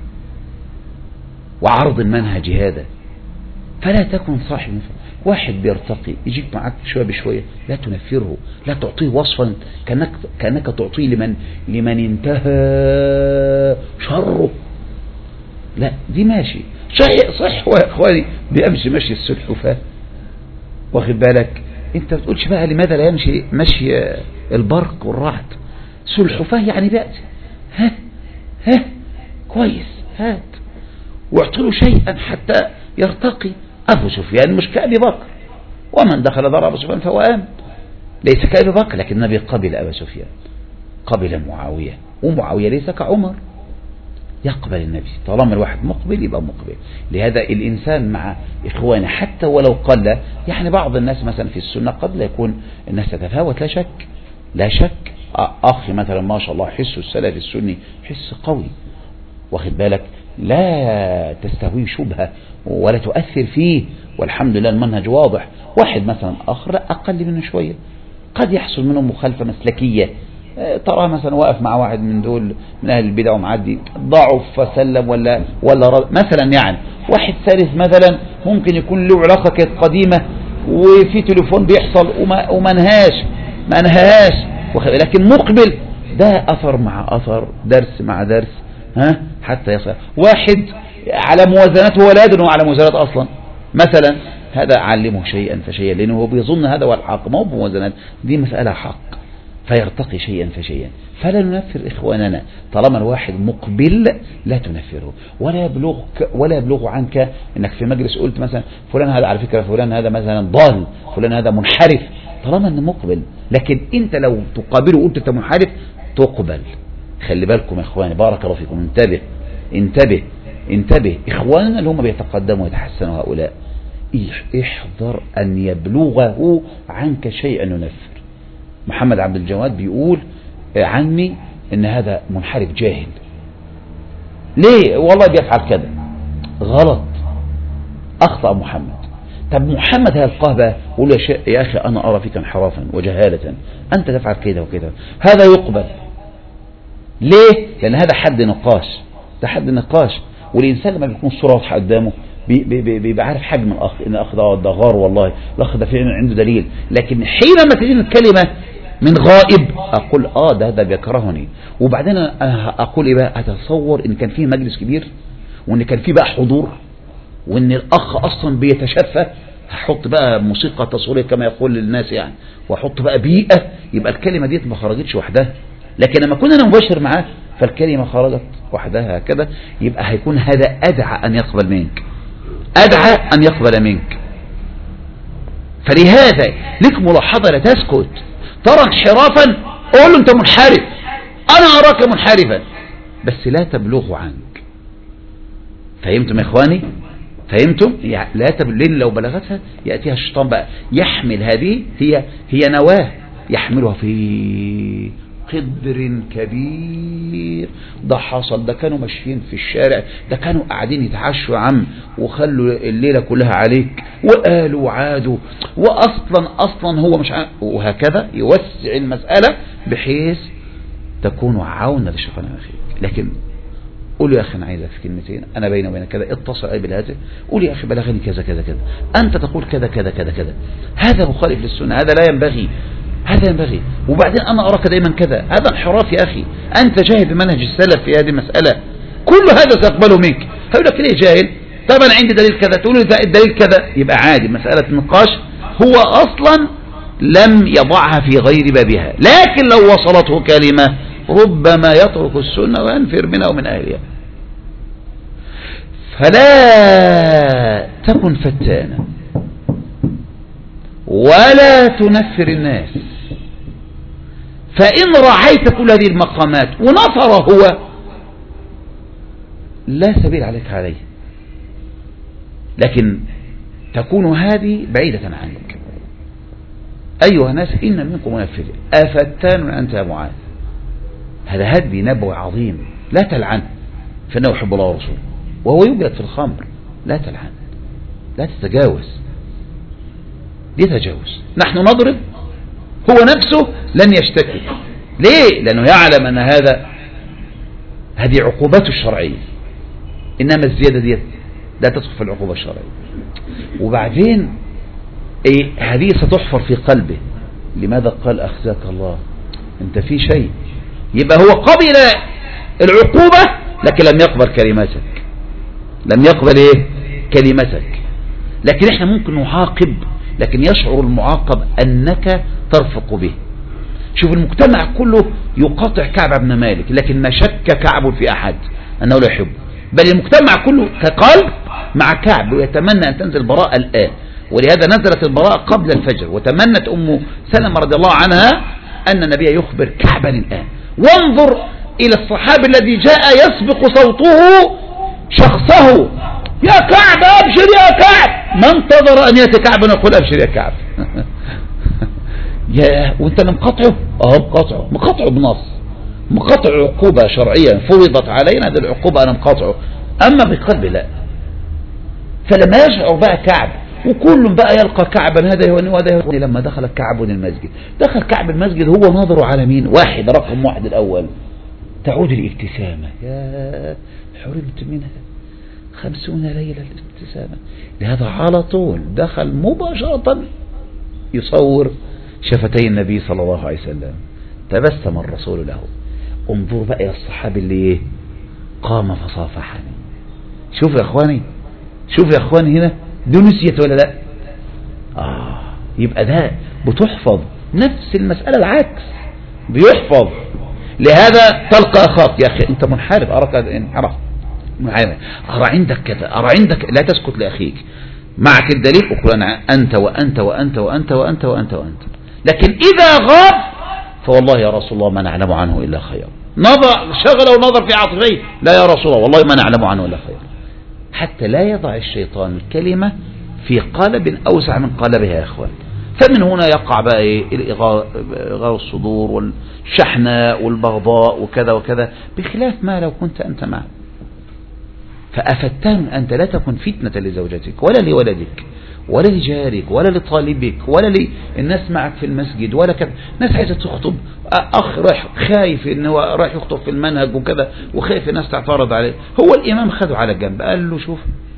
وعرض المنهج هذا. فلا تكن صاحب واحد بيرتقي يجيك معك شوية بشوية، لا تنفره، لا تعطيه وصفا كأنك تعطيه لمن انتهى شره. لا دي ماشي صح واخواني، بيمشي مشي السلحفاة، واخد بالك انت بتقولش بقى لماذا لا يمشي مشي البرق والرعد؟ سلحفاة يعني بيأتي ها كويس، هات واعطله شيئا حتى يرتقي. أبو سفيان مش كأبي بكر، ومن دخل دار أبو سفيان فهو آمن، ليس كأبي بكر، لكن النبي قبل أبا سفيان، قبل معاوية، ومعاوية ليس كعمر، يقبل النبي. طالما الواحد مقبل يبقى مقبل. لهذا الإنسان مع إخوانه حتى ولو قل، يعني بعض الناس مثلا في السنة قد لا يكون الناس تتفاوت، لا شك أخي مثلا ما شاء الله حس السلف السني حس قوي، واخد بالك، لا تستهوي شبهة ولا تؤثر فيه، والحمد لله المنهج واضح. واحد مثلا آخر أقل منه شوية، قد يحصل منه مخالفة مسلكية، ترى مثلا واقف مع واحد من دول من أهل البدع ومعدي ضعف فسلم ولا مثلا، يعني واحد ثالث مثلا ممكن يكون له علاقة كانت قديمة وفي تليفون بيحصل وما نهاش، لكن مقبل، ده أثر مع أثر، درس مع درس، حتى يصل. واحد على موازنته ولا يدري على موازنات أصلا مثلا، هذا علمه شيئا فشيئا، لأنه هو بيظن هذا هو الحق، ما هو بموازنات، دي مسألة حق، فيرتقي شيئا فشيئا. فلا ننفر إخواننا، طالما الواحد مقبل لا تنفره، ولا يبلغ عنك انك في مجلس قلت مثلا فلان هذا على فكرة، فلان هذا مثلا ضال، فلان هذا منحرف، طالما انه مقبل. لكن انت لو تقابله وقلت انت منحرف تقبل. خلي بالكم يا اخواني، بارك الله فيكم، انتبه اخواننا اللي هم بيتقدموا ويتحسنوا هؤلاء، احذر ان يبلغه عنك شيئا ينفر. محمد عبد الجواد بيقول عني ان هذا منحرف جاهل، ليه؟ والله بيفعل كذا، غلط، اخطأ محمد، طب محمد هيلقاه بقى يقول يا أخي أنا أرى فيك انحرافا وجهالة، أنت تفعل كده وكده، هذا يقبل. ليه؟ لأن هذا حد نقاش، ده حد نقاش. والإنسان لما بيكون صورة واضحة قدامه بيبقى عارف حجم الأخ، إن الأخ ده غار والله، الأخ ده فعلا عنده دليل. لكن حينما تجيني الكلمة من غائب أقول ده بيكرهني، وبعدين أقول إيه بقى، أتصور إن كان فيه مجلس كبير وإن كان فيه بقى حضور وإن الأخ أصلا بيتشفى، هحط بقى موسيقى تصويرية كما يقول للناس يعني، وأحط بقى بيئة، يبقى الكلمة دي ما خرجتش وحدها. لكن لما كنا مباشر معاه فالكلمة خرجت وحدها هكذا، يبقى هيكون هذا أدعى أن يقبل منك، أدعى أن يقبل منك. فلهذا لك ملاحظة، لا تسكت، ترى انحرافا قول له أنت منحرف، أنا أراك منحرفا، بس لا تبلغه عنك. فهمتم يا إخواني؟ فهمتم؟ لا لأن لو بلغتها يأتيها الشيطان بقى يحمل هذه، هي نواة يحملها في قدر كبير. ده حصل، ده كانوا ماشيين في الشارع، ده كانوا قاعدين يتعشوا يا عم وخلوا الليلة كلها عليك وقالوا وعادوا، وأصلا هو مش وهكذا يوسع المسألة بحيث تكون عونا للشيطان أخيك. لكن قول يا أخي أنا عايزك في كلمتين، أنا بيني وبينك كذا، اتصل أي بالهاتف، قول يا أخي بلغني كذا كذا كذا، أنت تقول كذا كذا كذا كذا، هذا مخالف للسنة، هذا لا ينبغي، هذا ينبغي. وبعدين أنا أراك دايما كذا، هذا انحراف يا أخي، أنت جاهل بمنهج السلف في هذه المسألة، كل هذا سأقبله منك. هقول لك ليه جاهل؟ طبعا عندي دليل كذا، تقول لي الدليل كذا، يبقى عادي. مسألة النقاش هو أصلا لم يضعها في غير بابها، لكن لو وصلته كلمة ربما يترك السنة وينفر منها ومن أهلها. فلا تكن فتانا ولا تنفر الناس، فإن رعيت كل هذه المقامات ونفر هو لا سبيل عليك عليه، لكن تكون هذه بعيدة عنك. أيها الناس إن منكم منفر أفتان أنت يا معاذ، هذا هدي نبوي عظيم. لا تلعن فإنه يحب الله ورسوله، وهو يوجد في الخمر، لا تلعن، لا تتجاوز، دي تجاوز. نحن نضرب، هو نفسه لن يشتكي. ليه؟ لأنه يعلم أن هذه عقوبته الشرعية، إنما الزيادة دي لا تدخل في العقوبة الشرعية. وبعدين هذه ستحفر في قلبه، لماذا قال أخزاك الله، أنت في شيء. يبقى هو قبل العقوبة لكن لم يقبل كلمتك، لم يقبل كلمتك. لكن احنا ممكن نعاقب، لكن يشعر المعاقب أنك ترفق به. شوف المجتمع كله يقاطع كعب بن مالك، لكن ما شك كعب في أحد أنه لا يحبه، بل المجتمع كله كقلب مع كعب ويتمنى أن تنزل براءة الآن. ولهذا نزلت البراءة قبل الفجر، وتمنت أم سلمة رضي الله عنها أن النبي يخبر كعبا الآن. وانظر إلى الصحابي الذي جاء يسبق صوته شخصه، يا كعب أبشر يا كعب، ما انتظر أن يأتي كعب ويقول أبشر يا كعب. يا وانت اللي مقاطعه، مقاطعه بنص، مقاطع عقوبة شرعية فرضت علينا، هذه العقوبة أنا مقاطعه، أما بقلبي لا. فلما يشعر بقى كعب وكل بقى يلقى كعبا هذا يهوني وهذا يهوني، لما دخل كعب المسجد، دخل كعب المسجد هو ناظر على مين؟ واحد، رقم واحد الأول، تعود الابتسامة، يا حرمت منها 50 ليلة الابتسامة. لهذا على طول دخل مباشرة يصور شفتي النبي صلى الله عليه وسلم، تبسم الرسول له. انظر بقى يا الصحابي اللي قام فصافحني. شوف يا اخواني، شوف يا اخواني، هنا دي نسيت ولا لا؟ يبقى ده بتحفظ نفس المسألة، العكس بيحفظ. لهذا تلقى اخاك، يا اخي انت منحرف، اراك انحرف، ارى عندك كذا، ارى عندك، لا تسكت لاخيك، معك الدليل، اقول انا انت وانت وانت وانت وانت وانت وانت. لكن اذا غاب فوالله يا رسول الله ما نعلم عنه الا خير. نظر شغله ونظر في عاطفيه، لا يا رسول الله والله ما نعلم عنه الا خير. حتى لا يضع الشيطان الكلمة في قالب أوسع من قالبها يا أخوان. فمن هنا يقع بقى إغار الصدور والشحناء والبغضاء وكذا وكذا، بخلاف ما لو كنت أنت معه. فأفتان أنت، لا تكن فتنة لزوجتك ولا لولدك ولا لجارك ولا لطالبك ولا للناس معك في المسجد ولا كذا. ناس عايزة تخطب، أخ رايح خايف إنه رايح يخطب في المنهج وكذا وخايف الناس تعترض عليه. هو الإمام خده على جنب قال له شوف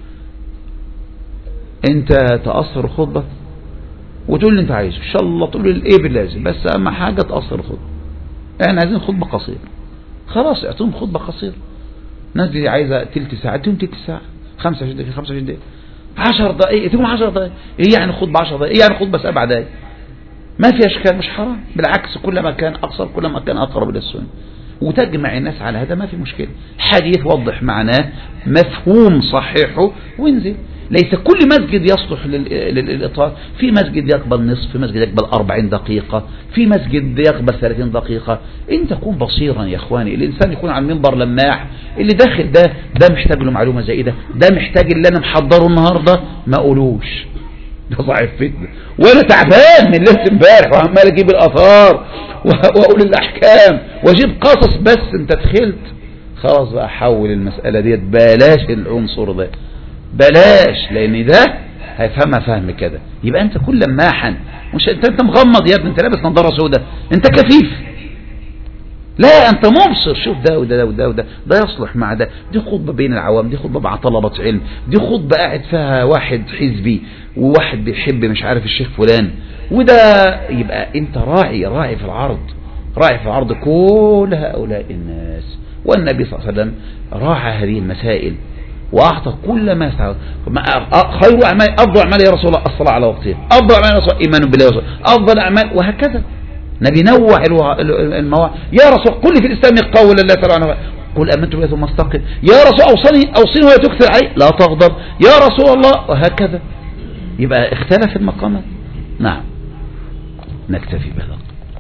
أنت تأثر الخطبة وتقول اللي أنت عايزه إن شاء الله، تقول الإيه باللازم، بس أهم حاجة تأثر الخطبة. إحنا عايزين خطبة قصيرة، خلاص اعطيهم خطبة قصيرة. الناس دي عايزة تلت ساعة اديهم تلت ساعة، 25 دقيقة 25 دقيقة، 10 دقائق اديهم 10 دقائق. ايه يعني خطبة 10 دقائق؟ ايه يعني خطبة 7 دقائق؟ ما في اشكال، مش حرام، بالعكس كل ما كان اقصر كل ما كان اقرب الى السنة، وتجمع الناس على هذا ما في مشكلة. حديث وضح معناه، مفهوم صحيحه وانزل. ليس كل مسجد يصلح للإطار، في مسجد يقبل نصف، في مسجد يقبل 40 دقيقة، في مسجد يقبل 30 دقيقة. انت كون بصيرا يا اخواني. الانسان يكون على المنبر لماح، اللي داخل ده محتاج له معلومة زائدة، ده محتاج اللي انا محضره النهاردة ما اقولوش، ده ضعيف فتنة، وانا تعبان من ليلة امبارح وعمال اجيب الاثار واقول الاحكام واجيب قصص. بس انت دخلت خلاص بقى، حول المسألة ديت، بلاش العنصر ده، بلاش، لان ده هيفهمها فهم كده. يبقى انت كل لماحا، مش انت مغمض يا ابني، انت لابس نظاره سوداء، انت كفيف، لا انت مبصر. شوف ده وده وده وده، ده يصلح مع ده، دي خطبه بين العوام، دي خطبه مع طلبه علم، دي خطبه قاعد فيها واحد حزبي وواحد بيحب مش عارف الشيخ فلان، وده يبقى انت راعي في العرض، راعي في العرض كل هؤلاء الناس. والنبي صلى الله عليه وسلم راعى هذه المسائل وأعطى كل ما سعى. خير أعمال، أفضل أعمال يا رسول الله الصلاة على وقتها، أفضل أعمال يا رسول الله إيمان بالله ورسوله، أفضل أعمال، وهكذا. نبي نوع المواعظ. يا رسول قل في الإسلام قول لا ترى عنه، قل آمنت بالله ثم استقم. يا رسول أوصني ولا تكثر علي، لا تغضب يا رسول الله، وهكذا. يبقى اختلف المقامات. نعم نكتفي بهذا.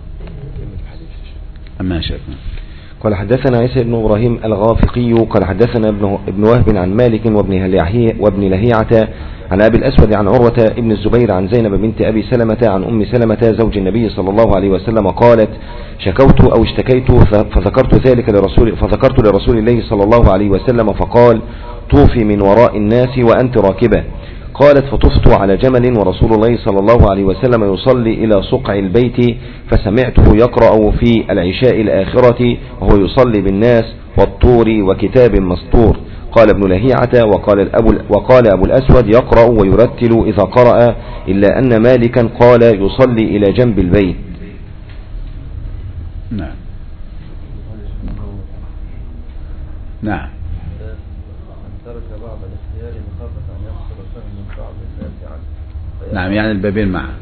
أما شايفنا. قال حدثنا عيسى بن إبراهيم الغافقي قال حدثنا ابن وهب عن مالك وابن لهيعة عن أبي الأسود عن عروة ابن الزبير عن زينب بنت أبي سلمة عن أم سلمة زوج النبي صلى الله عليه وسلم قالت شكوت أو اشتكيت فذكرت لرسول الله صلى الله عليه وسلم فقال طوفي من وراء الناس وأنت راكبة. قالت فطفت على جمل ورسول الله صلى الله عليه وسلم يصلي إلى صقع البيت فسمعته يقرأ في العشاء الآخرة وهو يصلي بالناس والطور وكتاب مسطور. قال ابن لهيعة وقال أبو الأسود يقرأ ويرتل إذا قرأ، إلا أن مالكا قال يصلي إلى جنب البيت. نعم نعم. نعم يعني البابين معا.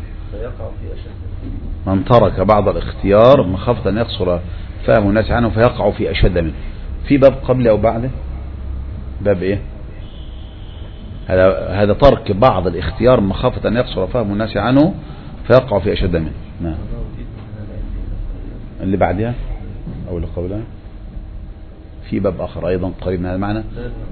من ترك بعض الاختيار مخافة أن يقصر فهم الناس عنه فيقع في أشد منه. في باب قبل أو بعده؟ باب إيه؟ هذا ترك بعض الاختيار مخافة أن يقصر فهم الناس عنه فيقع في أشد منه. نعم. اللي بعدها أو اللي قبلها في باب آخر أيضا قريب من هذا المعنى.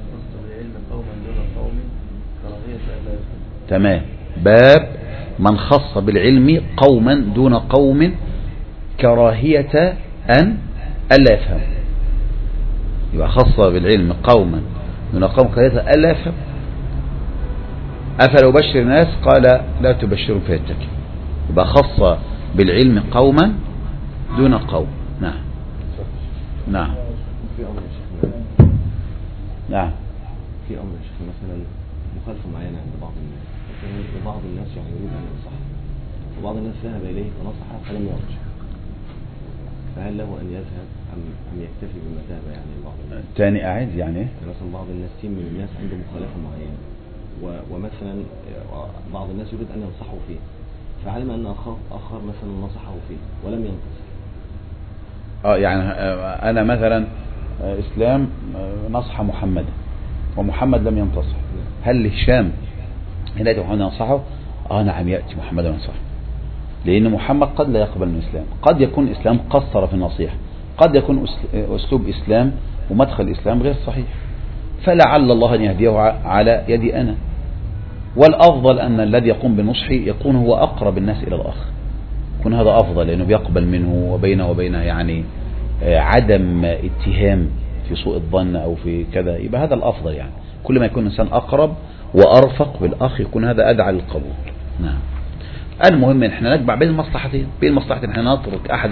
تمام. باب من خص بالعلم قوما دون قوم كراهية أن ألا يفهم. يبقى خص بالعلم قوما دون قوم كراهية ألا يفهم. أفلا أبشر الناس قال لا تبشروا فيتكي. يبقى خص بالعلم قوما دون قوم. نعم نعم نعم. في أمر يا شيخ مثلا مخالفة معينة عند بعض الناس، بعض الناس يعني يريد أن ينصح وبعض الناس ذهب إليه فنصح فلم يرجع، فهل له أن يذهب أم يكتفي بما ذهب يعني بعض الناس؟ تاني أعد يعني مثلا بعض الناس تيم من الناس عنده مخالفة معينة ومثلا بعض الناس يريد أن ينصحوا فيه، فعلم أن آخر مثلا نصحه فيه ولم ينتصر. يعني أنا مثلا إسلام نصح محمد ومحمد لم ينتصح، هل هشام هنا يأتي محمد ينصحه؟ نعم يأتي محمد ينصحه، لأن محمد قد لا يقبل من إسلام، قد يكون إسلام قصر في النصيحة، قد يكون أسلوب إسلام ومدخل الإسلام غير صحيح، فلعل الله أن يهديه على يدي أنا. والأفضل أن الذي يقوم بالنصح يكون هو أقرب الناس إلى الأخ، يكون هذا أفضل لأنه بيقبل منه وبينه وبينه يعني عدم اتهام في سوء الظن أو في كذا، يبقى هذا الأفضل يعني. كل ما يكون الإنسان أقرب وأرفق بالأخ يكون هذا أدعى للقبول. نعم. المهم ان احنا نجمع بين المصلحتين، بين المصلحة ان احنا نترك احدا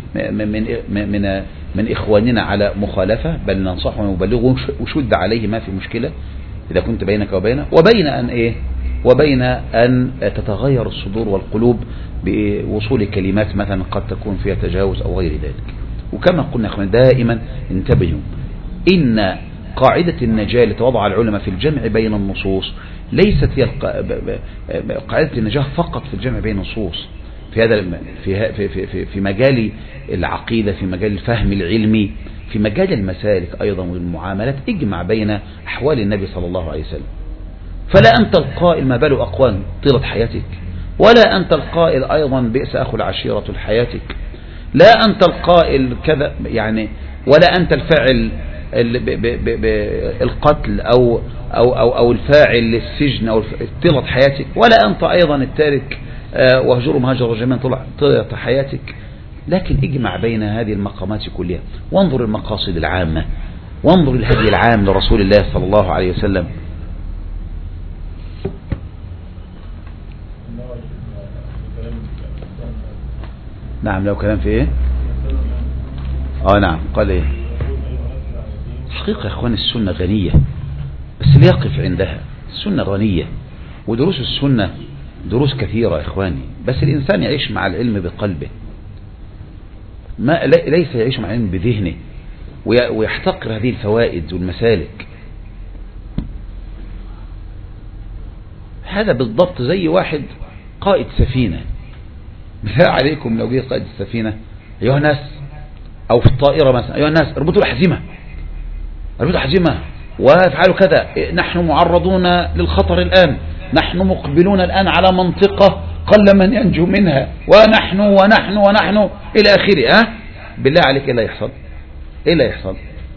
من اخواننا على مخالفة، بل ننصحه ونبلغه وشد عليه ما في مشكلة اذا كنت بينك وبينه، وبين ان تتغير الصدور والقلوب بوصول كلمات مثلا قد تكون فيها تجاوز او غير ذلك. وكما قلنا يا اخوان دائما انتبهوا، ان قاعدة النجاة التي وضع العلماء في الجمع بين النصوص ليست هي قاعدة النجاة فقط في الجمع بين النصوص، في هذا في مجال العقيدة، في مجال الفهم العلمي، في مجال المسالك أيضا والمعاملات. اجمع بين أحوال النبي صلى الله عليه وسلم، فلا أنت القائل ما بال أقوال طيلة حياتك، ولا أنت القائل أيضا بئس أخو العشيرة حياتك، لا أنت القائل كذا يعني، ولا أنت الفاعل بالقتل أو الفاعل للسجن أو طيلة حياتك، ولا أنت أيضا التارك وهجرهم هجر جميعا طيلة حياتك. لكن اجمع بين هذه المقامات كلها، وانظر المقاصد العامة، وانظر الهدي العام لرسول الله صلى الله عليه وسلم. نعم. لو كلام في ايه؟ نعم. قال ايه؟ حقيقة يا اخوان السنة غنية، بس ليقف عندها. السنة غنية، ودروس السنة دروس كثيرة يا اخواني، بس الانسان يعيش مع العلم بقلبه، ليس يعيش مع العلم بذهنه ويحتقر هذه الفوائد والمسالك. هذا بالضبط زي واحد قائد سفينة. بالله عليكم لو جه قائد السفينة، أيها الناس، أو في الطائرة مثلا، أيها الناس اربطوا الأحزمة، وافعلوا كذا، نحن معرضون للخطر الآن، نحن مقبلون الآن على منطقة قل من ينجو منها، ونحن إلى آخره. بالله عليك إيه لا يحصل؟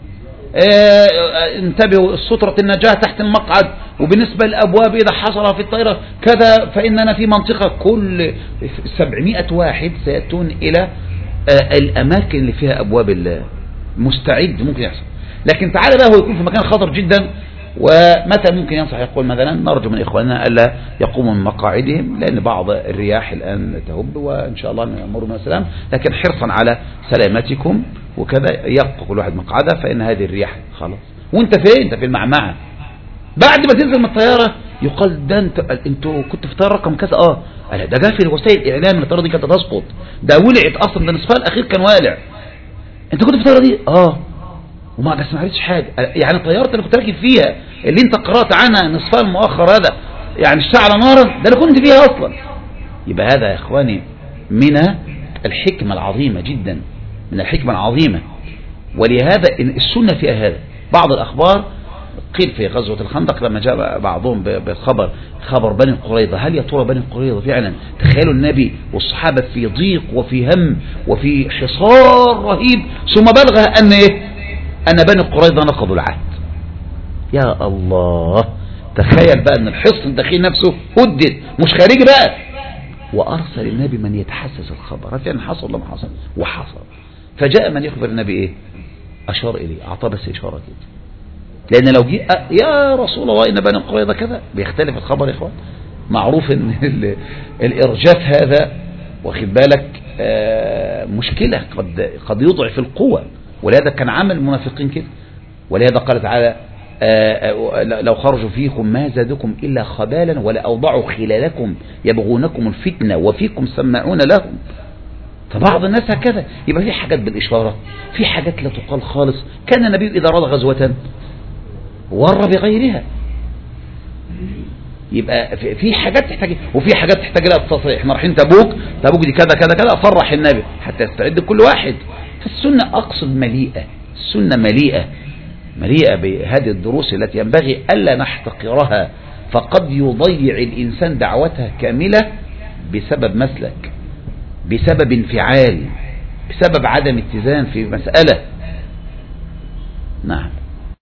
انتبهوا، سترة النجاة تحت المقعد، وبالنسبة للأبواب إذا حصل في الطائرة كذا فإننا في منطقة، كل 700 واحد سيأتون إلى الأماكن اللي فيها أبواب مستعد ممكن يحصل. لكن تعالى بقى هو يكون في مكان خطر جدا، ومتى ممكن ينصح يقول مثلا نرجو من إخواننا ألا يقوموا من مقاعدهم، لأن بعض الرياح الآن تهب وإن شاء الله نأمر من السلام، لكن حرصا على سلامتكم وكذا يبقى كل واحد مقعدة، فإن هذه الرياح خلاص. وانت فين؟ انت في المعمعة. بعد ما تنزل من الطيارة يقال ده انتوا كنت في طيارة رقم كذا. ده جاء في وسائل الإعلام ان الطيارة دي كانت تسقط، ده ولعت أصلا، ده نصفها الأخير كان والع. انت كنت في الطيارة دي؟ وما بس ما عرفتش حاجة. يعني الطيارة اللي كنت راكب فيها اللي انت قرأت عنها نصفها المؤخر هذا يعني اشتعل نارا، ده اللي كنت فيها أصلا. يبقى هذا يا إخواني من الحكمة العظيمة جدا، من الحكمة العظيمة. ولهذا السنة فيها هذا. بعض الأخبار قيل في غزوة الخندق لما جاء بعضهم خبر بني قريظة، هل يا ترى بني قريظة فعلا؟ تخيلوا النبي والصحابة في ضيق وفي هم وفي حصار رهيب، ثم بلغ أن بني قريظة نقضوا العهد. يا الله، تخيل بقى أن الحصن الداخلي نفسه هدد، مش خارجي بقى. وأرسل النبي من يتحسس الخبر، فعلا حصل لما حصل وحصل. فجاء من يخبر النبي أشار إليه، أعطاه بس إشارة كده. لأن لو جاء يا رسول الله إن بني قريظة كذا، بيختلف الخبر يا إخوان. معروف أن الإرجاف هذا واخد بالك مشكلة، قد يضعف القوة، ولهذا كان عمل المنافقين كده. ولهذا قال تعالى لو خرجوا فيكم ما زادكم إلا خبالا ولا أوضعوا خلالكم يبغونكم الفتنة وفيكم سماعون لهم. فبعض الناس هكذا. يبقى في حاجات بالإشارة، في حاجات لا تقال خالص. كان النبي إذا أراد غزوة ور بغيرها. يبقى في حاجات تحتاج، وفي حاجات تحتاج لها التصريح. احنا رايحين تبوك دي كذا كذا كذا، أفرح النبي حتى يستعد كل واحد. فالسنة أقصد مليئة، السنة مليئة بهذه الدروس التي ينبغي ألا نحتقرها، فقد يضيع الإنسان دعوتها كاملة بسبب مسلك، بسبب انفعال، بسبب عدم اتزان في مسألة. نعم.